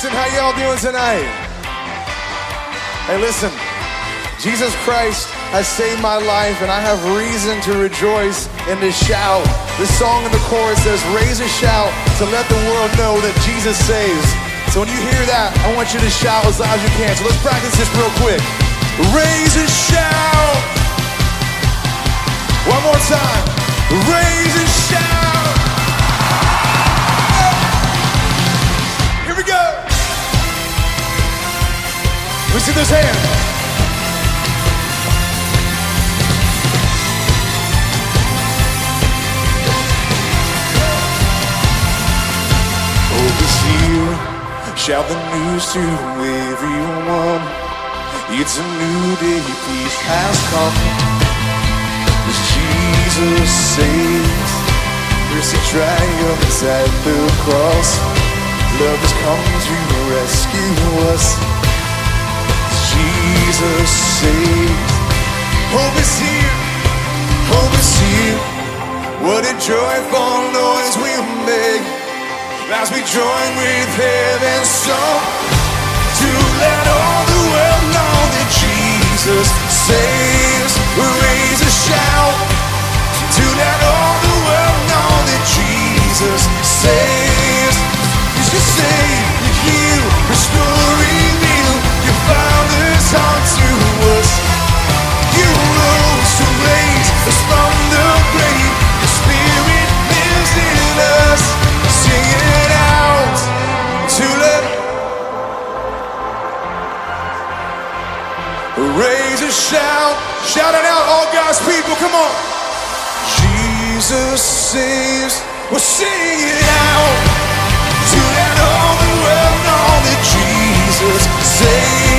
Houston, how y'all doing tonight? Hey, listen, Jesus Christ has saved my life, and I have reason to rejoice and to shout. The song in the chorus says, raise a shout to let the world know that Jesus saves. So when you hear that, I want you to shout as loud as you can. So let's practice this real quick. Raise a shout. One more time. Raise a shout. Here we go. Let me see those hands. Overseer, shout the news to everyone. It's a new day, peace has come. As Jesus saves, mercy triumphs at the cross. Love has come to rescue us. As Jesus saves, hope is here, hope is here. What a joyful noise we'll make as we join with heaven's song to let all the world know that Jesus saves. Raise a shout to let all the world know that Jesus saves. Yes, you save, you heal, restore, renew your Father's heart to us. You rose to raise us from the grave. Your Spirit lives in us. Sing it out to let. Raise a shout, shout it out, all God's people, come on. Jesus saves, we'll sing it out to let all the world know that Jesus saves.